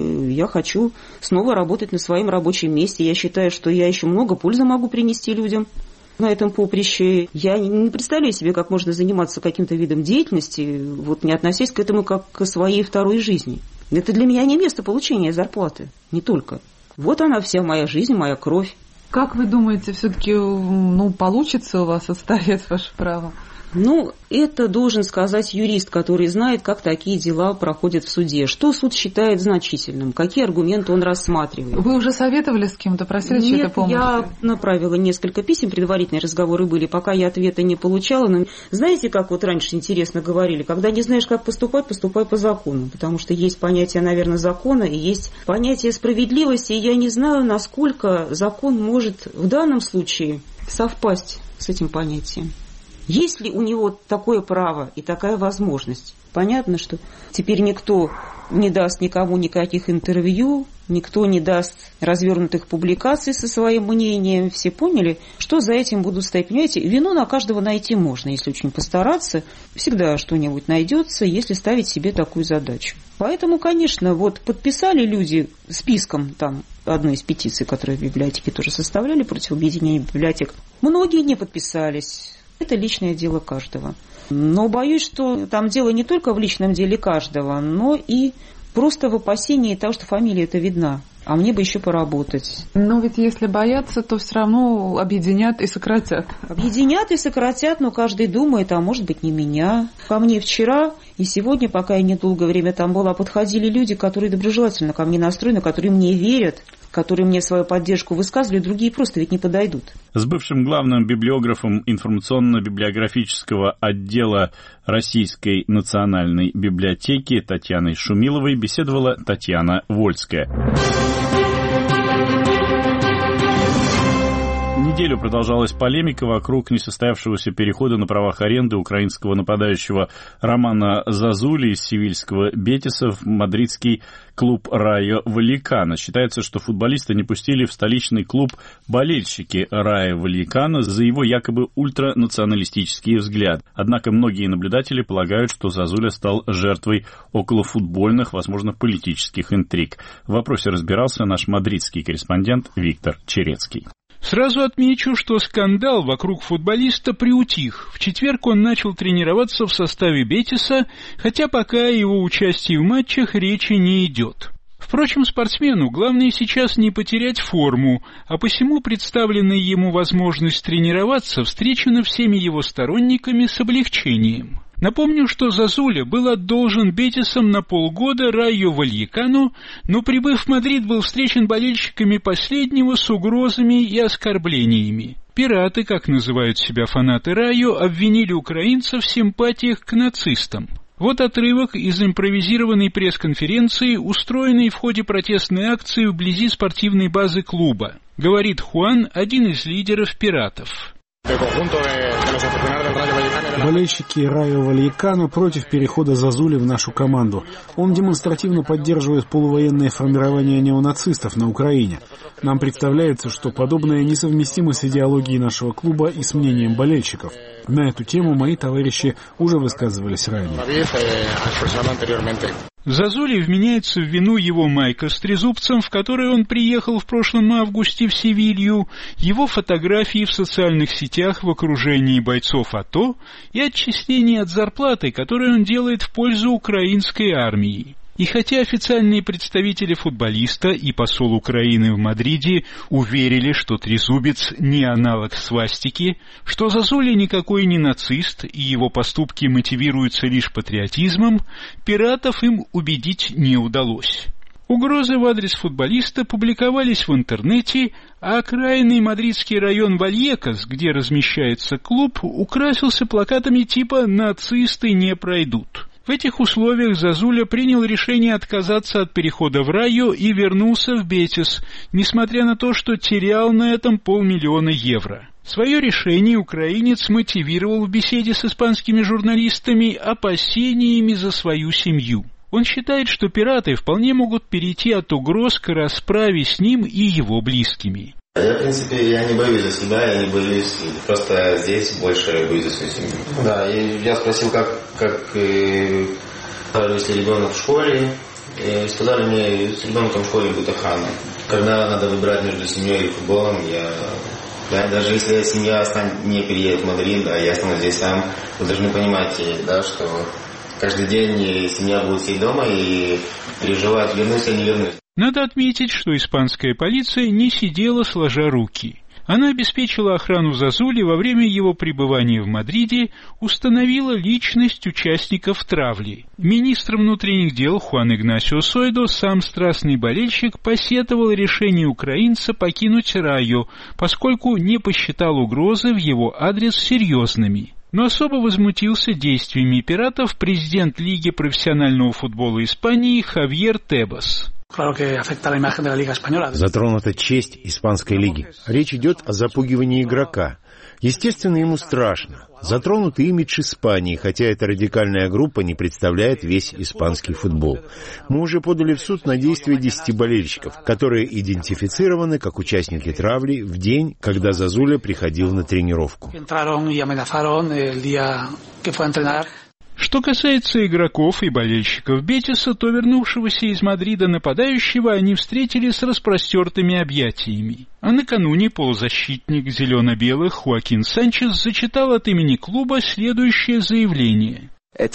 я хочу снова работать на своем рабочем месте. Я считаю, что я еще много пользы могу принести людям на этом поприще. Я не представляю себе, как можно заниматься каким-то видом деятельности, вот не относясь к этому как к своей второй жизни. Это для меня не место получения зарплаты, не только. Вот она вся моя жизнь, моя кровь. Как вы думаете, все-таки получится у вас отстоять ваше право? Ну, это должен сказать юрист, который знает, как такие дела проходят в суде. Что суд считает значительным, какие аргументы он рассматривает. Вы уже советовали с кем-то, просили чьей-то помощи? Я направила несколько писем, предварительные разговоры были, пока я ответа не получала. Но знаете, как вот раньше интересно говорили, когда не знаешь, как поступать, поступай по закону. Потому что есть понятие, наверное, закона и есть понятие справедливости. И я не знаю, насколько закон может в данном случае совпасть с этим понятием. Есть ли у него такое право и такая возможность? Понятно, что теперь никто не даст никому никаких интервью, никто не даст развернутых публикаций со своим мнением. Все поняли, что за этим будут стоять. Понимаете, вину на каждого найти можно, если очень постараться. Всегда что-нибудь найдется, если ставить себе такую задачу. Поэтому, конечно, вот подписали люди списком там одной из петиций, которые в библиотеке тоже составляли против объединения библиотек. Многие не подписались. Это личное дело каждого. Но боюсь, что там дело не только в личном деле каждого, но и просто в опасении того, что фамилия эта видна. А мне бы еще поработать. Но ведь если боятся, то все равно объединят и сократят. Объединят и сократят, но каждый думает, а может быть не меня. Ко мне вчера и сегодня, пока я недолгое время там была, подходили люди, которые доброжелательно ко мне настроены, которые мне верят, которые мне свою поддержку высказывали, другие просто ведь не подойдут. С бывшим главным библиографом информационно-библиографического отдела Российской национальной библиотеки Татьяной Шумиловой беседовала Татьяна Вольская. Неделю продолжалась полемика вокруг несостоявшегося перехода на правах аренды украинского нападающего Романа Зазули из севильского Бетиса в мадридский клуб Райо Вальекано. Считается, что футболиста не пустили в столичный клуб болельщики Райо Вальекано за его якобы ультранационалистический взгляд. Однако многие наблюдатели полагают, что Зазуля стал жертвой околофутбольных, возможно, политических интриг. В вопросе разбирался наш мадридский корреспондент Виктор Черецкий. Сразу отмечу, что скандал вокруг футболиста приутих. В четверг он начал тренироваться в составе Бетиса, хотя пока о его участии в матчах речи не идет. Впрочем, спортсмену главное сейчас не потерять форму, а посему представленная ему возможность тренироваться встречена всеми его сторонниками с облегчением. Напомню, что Зазуля был отдолжен Бетисом на полгода Райо Вальекано, но, прибыв в Мадрид, был встречен болельщиками последнего с угрозами и оскорблениями. Пираты, как называют себя фанаты Райо, обвинили украинцев в симпатиях к нацистам. Вот отрывок из импровизированной пресс-конференции, устроенной в ходе протестной акции вблизи спортивной базы клуба. Говорит Хуан, один из лидеров пиратов. Болельщики Райо Вальекано против перехода Зазули в нашу команду. Он демонстративно поддерживает полувоенное формирование неонацистов на Украине. Нам представляется, что подобное несовместимо с идеологией нашего клуба и с мнением болельщиков. На эту тему мои товарищи уже высказывались ранее. Зозули вменяется в вину его майка с трезубцем, в которой он приехал в прошлом августе в Севилью, его фотографии в социальных сетях в окружении бойцов АТО и отчисления от зарплаты, которые он делает в пользу украинской армии. И хотя официальные представители футболиста и посол Украины в Мадриде уверили, что трезубец не аналог свастики, что Зозуля никакой не нацист и его поступки мотивируются лишь патриотизмом, пиратов им убедить не удалось. Угрозы в адрес футболиста публиковались в интернете, а окраинный мадридский район Вальекас, где размещается клуб, украсился плакатами типа «Нацисты не пройдут». В этих условиях Зозуля принял решение отказаться от перехода в Райо и вернулся в Бетис, несмотря на то, что терял на этом 500 000 евро. Свое решение украинец мотивировал в беседе с испанскими журналистами опасениями за свою семью. Он считает, что пираты вполне могут перейти от угроз к расправе с ним и его близкими. В принципе, я не боюсь за себя, я не боюсь, просто здесь больше боюсь за свою семью. Да, я спросил, если ребенок в школе, и сказали мне, с ребенком в школе будет охрана. Когда надо выбирать между семьей и футболом, даже если семья не переедет в Мадрид, я останусь здесь сам, вы должны понимать, что каждый день семья будет сидеть дома и переживать, вернусь или не вернусь. Надо отметить, что испанская полиция не сидела сложа руки. Она обеспечила охрану Зозули во время его пребывания в Мадриде, установила личность участников травли. Министр внутренних дел Хуан Игнасио Сойдо, сам страстный болельщик, посетовал решение украинца покинуть Райо, поскольку не посчитал угрозы в его адрес серьезными. Но особо возмутился действиями пиратов президент Лиги профессионального футбола Испании Хавьер Тебас. Затронута честь Испанской лиги. Речь идет о запугивании игрока. Естественно, ему страшно. Затронут имидж Испании, хотя эта радикальная группа не представляет весь испанский футбол. Мы уже подали в суд на действия 10 болельщиков, которые идентифицированы как участники травли в день, когда Зозуля приходил на тренировку. Что касается игроков и болельщиков Бетиса, то вернувшегося из Мадрида нападающего они встретили с распростертыми объятиями. А накануне полузащитник зелено-белых Хуакин Санчес зачитал от имени клуба следующее заявление.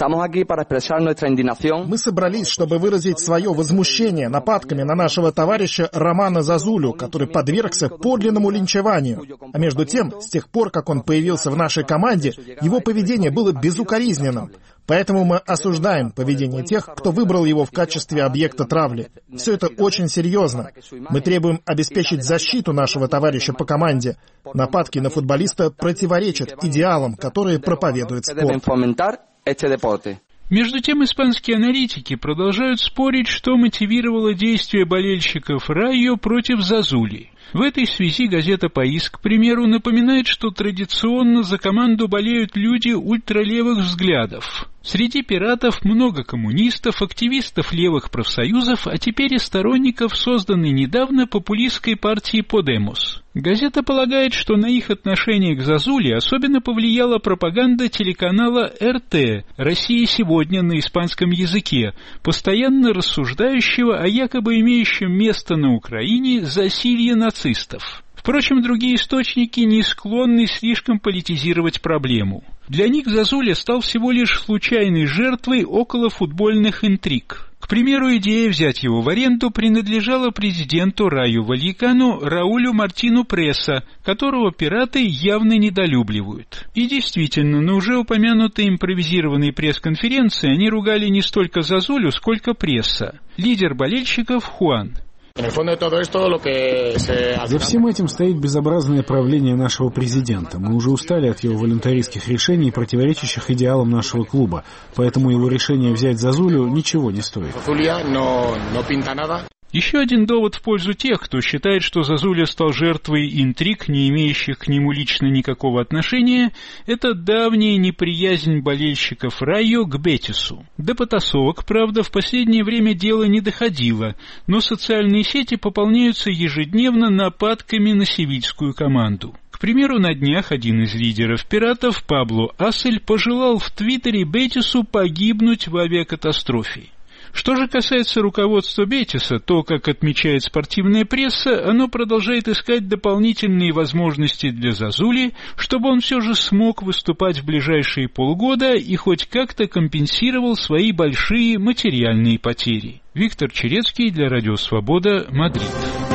Мы собрались, чтобы выразить свое возмущение нападками на нашего товарища Романа Зозулю, который подвергся подлинному линчеванию. А между тем, с тех пор, как он появился в нашей команде, его поведение было безукоризненным. Поэтому мы осуждаем поведение тех, кто выбрал его в качестве объекта травли. Все это очень серьезно. Мы требуем обеспечить защиту нашего товарища по команде. Нападки на футболиста противоречат идеалам, которые проповедует спорт. Между тем, испанские аналитики продолжают спорить, что мотивировало действия болельщиков Райо против Зозули. В этой связи газета «Паис», к примеру, напоминает, что традиционно за команду болеют люди ультралевых взглядов. Среди пиратов много коммунистов, активистов левых профсоюзов, а теперь и сторонников созданной недавно популистской партии «Подемос». Газета полагает, что на их отношение к Зозуле особенно повлияла пропаганда телеканала РТ «Россия сегодня» на испанском языке, постоянно рассуждающего о якобы имеющем место на Украине засилье нацистов. Впрочем, другие источники не склонны слишком политизировать проблему. Для них Зозуля стал всего лишь случайной жертвой околофутбольных интриг. К примеру, идея взять его в аренду принадлежала президенту Райо Вальекану Раулю Мартину Пресса, которого пираты явно недолюбливают. И действительно, на уже упомянутой импровизированной пресс-конференции они ругали не столько Зозулю, сколько Пресса. Лидер болельщиков Хуан. За всем этим стоит безобразное правление нашего президента. Мы уже устали от его волюнтаристских решений, противоречащих идеалам нашего клуба. Поэтому его решение взять Зозулю ничего не стоит. Еще один довод в пользу тех, кто считает, что Зозуля стал жертвой интриг, не имеющих к нему лично никакого отношения, это давняя неприязнь болельщиков Райо к Бетису. До потасовок, правда, в последнее время дело не доходило, но социальные сети пополняются ежедневно нападками на севильскую команду. К К примеру, на днях один из лидеров пиратов, Пабло Ассель, пожелал в Твиттере Бетису погибнуть в авиакатастрофе. Что же касается руководства Бетиса, то, как отмечает спортивная пресса, оно продолжает искать дополнительные возможности для Зазули, чтобы он все же смог выступать в ближайшие полгода и хоть как-то компенсировал свои большие материальные потери. Виктор Черецкий для Радио Свобода, Мадрид.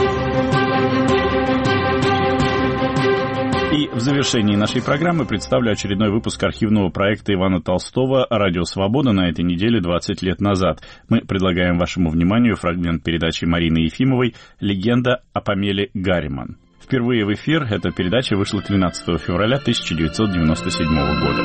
И в завершении нашей программы представлю очередной выпуск архивного проекта Ивана Толстого «Радио Свобода» на этой неделе 20 лет назад. Мы предлагаем вашему вниманию фрагмент передачи Марины Ефимовой «Легенда о Памеле Гарриман». Впервые в эфир эта передача вышла 13 февраля 1997 года.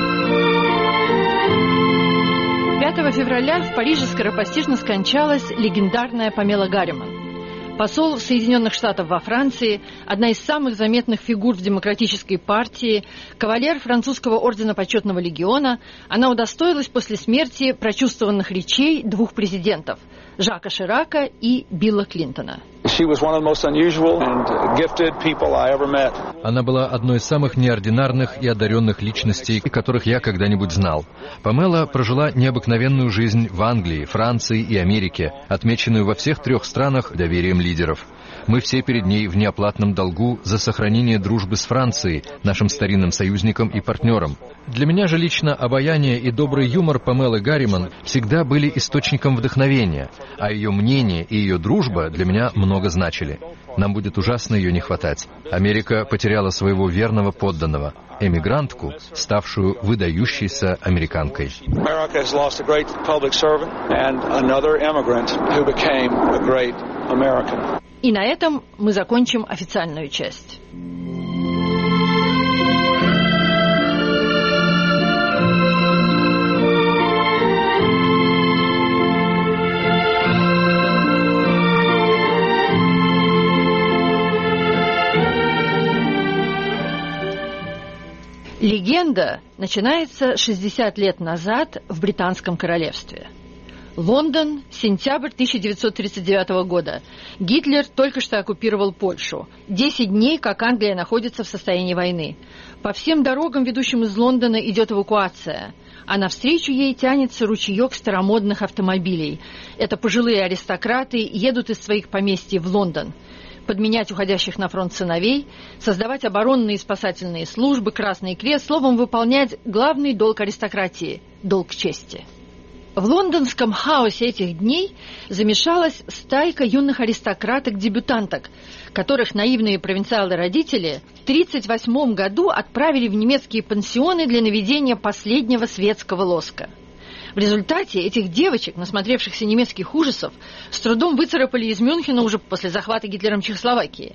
5 февраля в Париже скоропостижно скончалась легендарная Памела Гарриман. Посол Соединенных Штатов во Франции, одна из самых заметных фигур в демократической партии, кавалер французского ордена Почетного легиона, она удостоилась после смерти прочувствованных речей двух президентов – Жака Ширака и Билла Клинтона. Она была одной из самых неординарных и одаренных личностей, которых я когда-нибудь знал. Памела прожила необыкновенную жизнь в Англии, Франции и Америке, отмеченную во всех 3 странах доверием лидеров. Мы все перед ней в неоплатном долгу за сохранение дружбы с Францией, нашим старинным союзником и партнером. Для меня же лично обаяние и добрый юмор Памелы Гарриман всегда были источником вдохновения, а ее мнение и ее дружба для меня много значили. Нам будет ужасно ее не хватать. Америка потеряла своего верного подданного, эмигрантку, ставшую выдающейся американкой. И на этом мы закончим официальную часть. Легенда начинается 60 лет назад в Британском королевстве. Лондон, сентябрь 1939 года. Гитлер только что оккупировал Польшу. 10 дней, как Англия находится в состоянии войны. По всем дорогам, ведущим из Лондона, идет эвакуация. А навстречу ей тянется ручеек старомодных автомобилей. Это пожилые аристократы едут из своих поместьй в Лондон. Подменять уходящих на фронт сыновей, создавать оборонные и спасательные службы, Красный Крест, словом, выполнять главный долг аристократии – долг чести. В лондонском хаосе этих дней замешалась стайка юных аристократок-дебютанток, которых наивные провинциалы-родители в 1938 году отправили в немецкие пансионы для наведения последнего светского лоска. В результате этих девочек, насмотревшихся немецких ужасов, с трудом выцарапали из Мюнхена уже после захвата Гитлером Чехословакии.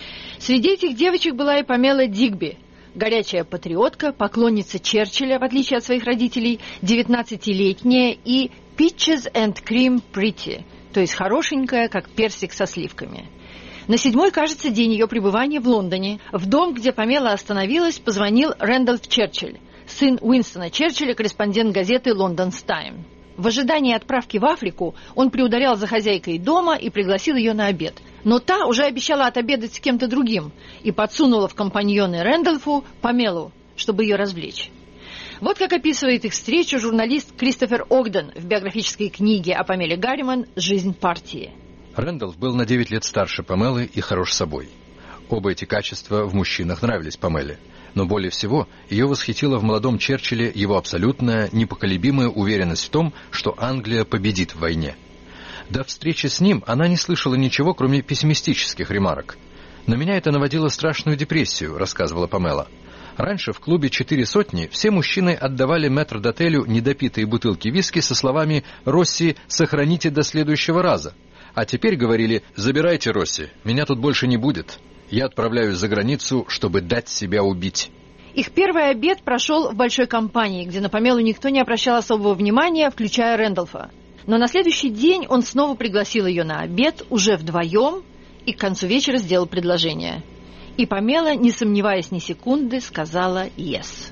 Среди этих девочек была и Памела Дигби, горячая патриотка, поклонница Черчилля, в отличие от своих родителей, 19-летняя и «peaches and cream pretty», то есть хорошенькая, как персик со сливками. На 7-й, кажется, день ее пребывания в Лондоне. В дом, где Памела остановилась, позвонил Рэндольф Черчилль, сын Уинстона Черчилля, корреспондент газеты «Лондонс Тайм». В ожидании отправки в Африку он приударял за хозяйкой дома и пригласил ее на обед. Но та уже обещала отобедать с кем-то другим и подсунула в компаньоны Рэндольфу Памелу, чтобы ее развлечь. Вот как описывает их встречу журналист Кристофер Огден в биографической книге о Памеле Гарриман «Жизнь партии». Рэндольф был на 9 лет старше Памелы и хорош собой. Оба эти качества в мужчинах нравились Памеле. Но более всего ее восхитила в молодом Черчилле его абсолютная, непоколебимая уверенность в том, что Англия победит в войне. До встречи с ним она не слышала ничего, кроме пессимистических ремарок. «На меня это наводило страшную депрессию», — рассказывала Памела. «Раньше в клубе «Четыре сотни» все мужчины отдавали метрдотелю недопитые бутылки виски со словами «Росси, сохраните до следующего раза». А теперь говорили «Забирайте, Росси, меня тут больше не будет». Я отправляюсь за границу, чтобы дать себя убить. Их первый обед прошел в большой компании, где на Памелу никто не обращал особого внимания, включая Рэндольфа. Но на следующий день он снова пригласил ее на обед, уже вдвоем, и к концу вечера сделал предложение. И Памела, не сомневаясь ни секунды, сказала «yes».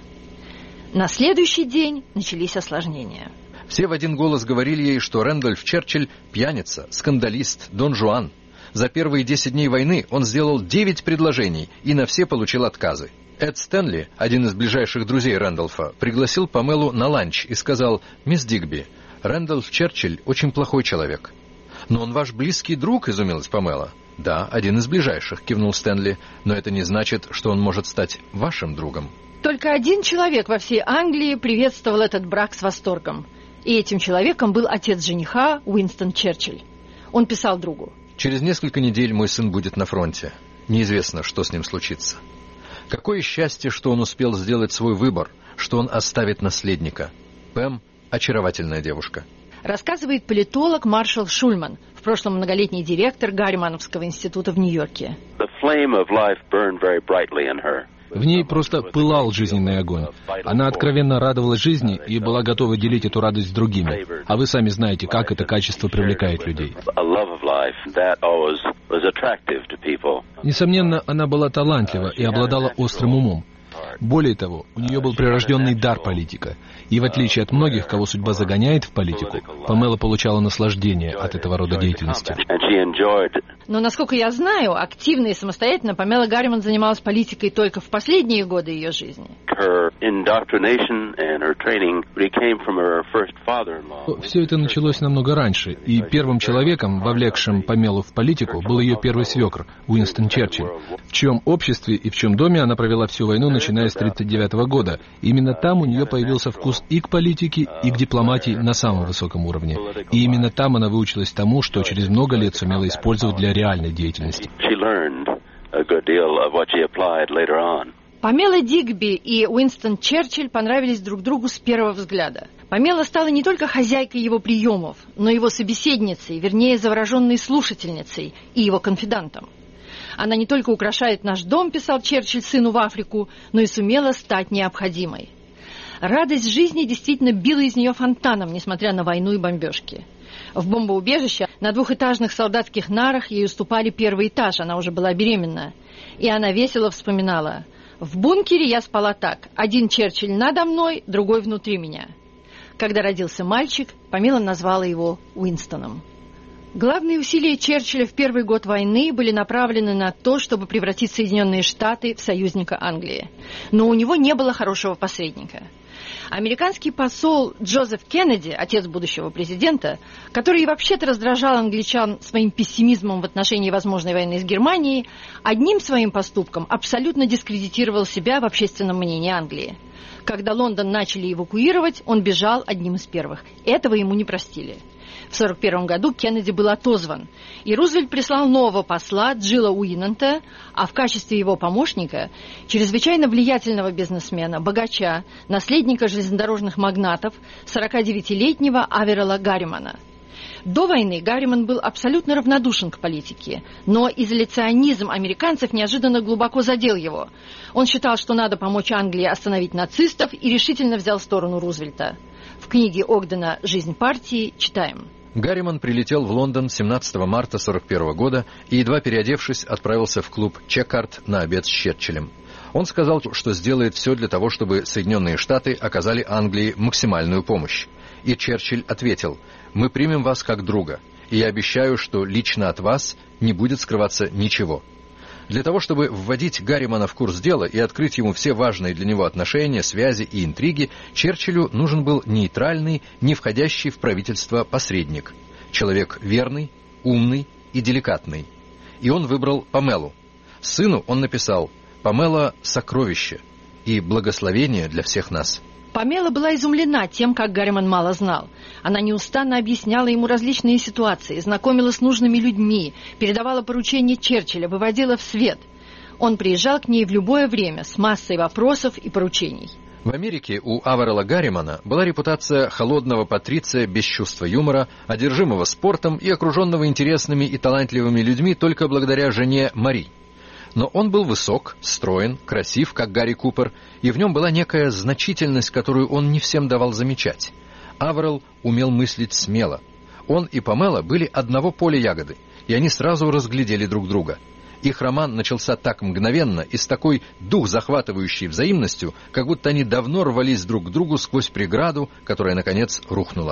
На следующий день начались осложнения. Все в один голос говорили ей, что Рэндольф Черчилль – пьяница, скандалист, Дон Жуан. За первые 10 дней войны он сделал 9 предложений и на все получил отказы. Эд Стэнли, один из ближайших друзей Рэндолфа, пригласил Памелу на ланч и сказал: «Мисс Дигби, Рэндольф Черчилль очень плохой человек». «Но он ваш близкий друг», — изумилась Памела. «Да, один из ближайших», — кивнул Стэнли, «но это не значит, что он может стать вашим другом». Только один человек во всей Англии приветствовал этот брак с восторгом. И этим человеком был отец жениха Уинстон Черчилль. Он писал другу: «Через несколько недель мой сын будет на фронте. Неизвестно, что с ним случится. Какое счастье, что он успел сделать свой выбор, что он оставит наследника. Пэм – очаровательная девушка». Рассказывает политолог Маршал Шульман, в прошлом многолетний директор Гарримановского института в Нью-Йорке. В ней просто пылал жизненный огонь. Она откровенно радовалась жизни и была готова делить эту радость с другими. А вы сами знаете, как это качество привлекает людей. Несомненно, она была талантлива и обладала острым умом. Более того, у нее был прирожденный дар политика. И в отличие от многих, кого судьба загоняет в политику, Памела получала наслаждение от этого рода деятельности. Но, насколько я знаю, активно и самостоятельно Памела Гарриман занималась политикой только в последние годы ее жизни. Все это началось намного раньше, и первым человеком, вовлекшим Памелу в политику, был ее первый свекр, Уинстон Черчилль, в чьем обществе и в чьем доме она провела всю войну, начиная с 1939 года. Именно там у нее появился вкус и к политике, и к дипломатии на самом высоком уровне. И именно там она выучилась тому, что через много лет сумела использовать для реальной деятельности. Памела Дигби и Уинстон Черчилль понравились друг другу с первого взгляда. Памела стала не только хозяйкой его приемов, но и его собеседницей, вернее, завороженной слушательницей и его конфидантом. «Она не только украшает наш дом», — писал Черчилль сыну в Африку, но и сумела стать необходимой. Радость жизни действительно била из нее фонтаном, несмотря на войну и бомбежки. В бомбоубежище на двухэтажных солдатских нарах ей уступали первый этаж, она уже была беременна. И она весело вспоминала: «В бункере я спала так: один Черчилль надо мной, другой внутри меня». Когда родился мальчик, Памела назвала его Уинстоном. Главные усилия Черчилля в первый год войны были направлены на то, чтобы превратить Соединенные Штаты в союзника Англии. Но у него не было хорошего посредника. Американский посол Джозеф Кеннеди, отец будущего президента, который и вообще-то раздражал англичан своим пессимизмом в отношении возможной войны с Германией, одним своим поступком абсолютно дискредитировал себя в общественном мнении Англии. Когда Лондон начали эвакуировать, он бежал одним из первых. Этого ему не простили. В 1941 году Кеннеди был отозван, и Рузвельт прислал нового посла Джилла Уиннанта, а в качестве его помощника чрезвычайно влиятельного бизнесмена, богача, наследника железнодорожных магнатов, 49-летнего Аверелла Гарримана. До войны Гарриман был абсолютно равнодушен к политике, но изоляционизм американцев неожиданно глубоко задел его. Он считал, что надо помочь Англии остановить нацистов, и решительно взял сторону Рузвельта. В книге Огдена «Жизнь партии» читаем: Гарриман прилетел в Лондон 17 марта 1941 года и, едва переодевшись, отправился в клуб «Чекард» на обед с Черчиллем. Он сказал, что сделает все для того, чтобы Соединенные Штаты оказали Англии максимальную помощь. И Черчилль ответил: «Мы примем вас как друга, и я обещаю, что лично от вас не будет скрываться ничего». Для того, чтобы вводить Гарримана в курс дела и открыть ему все важные для него отношения, связи и интриги, Черчиллю нужен был нейтральный, не входящий в правительство посредник. Человек верный, умный и деликатный. И он выбрал Памелу. Сыну он написал: «Памела — сокровище и благословение для всех нас». Памела была изумлена тем, как Гарриман мало знал. Она неустанно объясняла ему различные ситуации, знакомила с нужными людьми, передавала поручения Черчилля, выводила в свет. Он приезжал к ней в любое время с массой вопросов и поручений. В Америке у Аверелла Гарримана была репутация холодного патриция без чувства юмора, одержимого спортом и окруженного интересными и талантливыми людьми только благодаря жене Мари. Но он был высок, строен, красив, как Гарри Купер, и в нем была некая значительность, которую он не всем давал замечать. Аверелл умел мыслить смело. Он и Памела были одного поля ягоды, и они сразу разглядели друг друга. Их роман начался так мгновенно и с такой дух захватывающей взаимностью, как будто они давно рвались друг к другу сквозь преграду, которая, наконец, рухнула.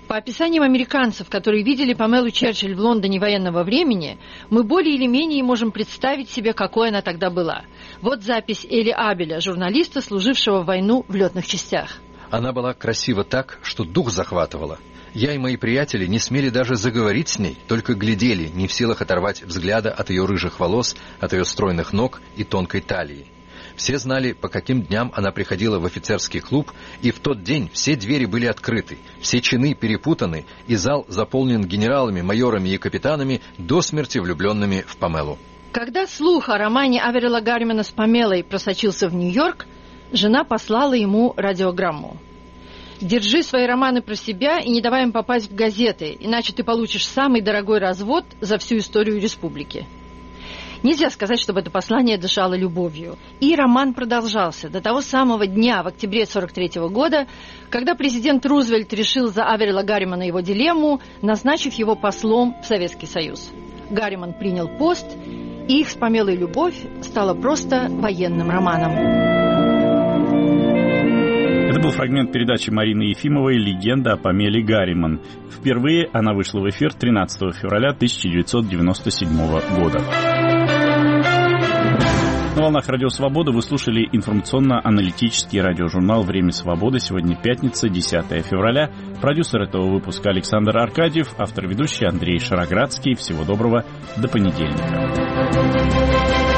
По описаниям американцев, которые видели Памелу Черчилль в Лондоне военного времени, мы более или менее можем представить себе, какой она тогда была. Вот запись Эли Абеля, журналиста, служившего в войну в летных частях. Она была красива так, что дух захватывала. Я и мои приятели не смели даже заговорить с ней, только глядели, не в силах оторвать взгляда от ее рыжих волос, от ее стройных ног и тонкой талии. Все знали, по каким дням она приходила в офицерский клуб, и в тот день все двери были открыты, все чины перепутаны, и зал заполнен генералами, майорами и капитанами, до смерти влюбленными в Памелу. Когда слух о романе Аверила Гарримана с Памелой просочился в Нью-Йорк, жена послала ему радиограмму. «Держи свои романы про себя и не давай им попасть в газеты, иначе ты получишь самый дорогой развод за всю историю республики». Нельзя сказать, чтобы это послание дышало любовью. И роман продолжался до того самого дня, в октябре 1943 года, когда президент Рузвельт решил за Аверила Гарримана его дилемму, назначив его послом в Советский Союз. Гарриман принял пост, и их с Памелой любовь стала просто военным романом. Это был фрагмент передачи Марины Ефимовой «Легенда о Памеле Гарриман». Впервые она вышла в эфир 13 февраля 1997 года. На волнах Радио Свобода вы слушали информационно-аналитический радиожурнал «Время свободы». Сегодня пятница, 10 февраля. Продюсер этого выпуска Александр Аркадьев, автор-ведущий Андрей Шароградский. Всего доброго, до понедельника.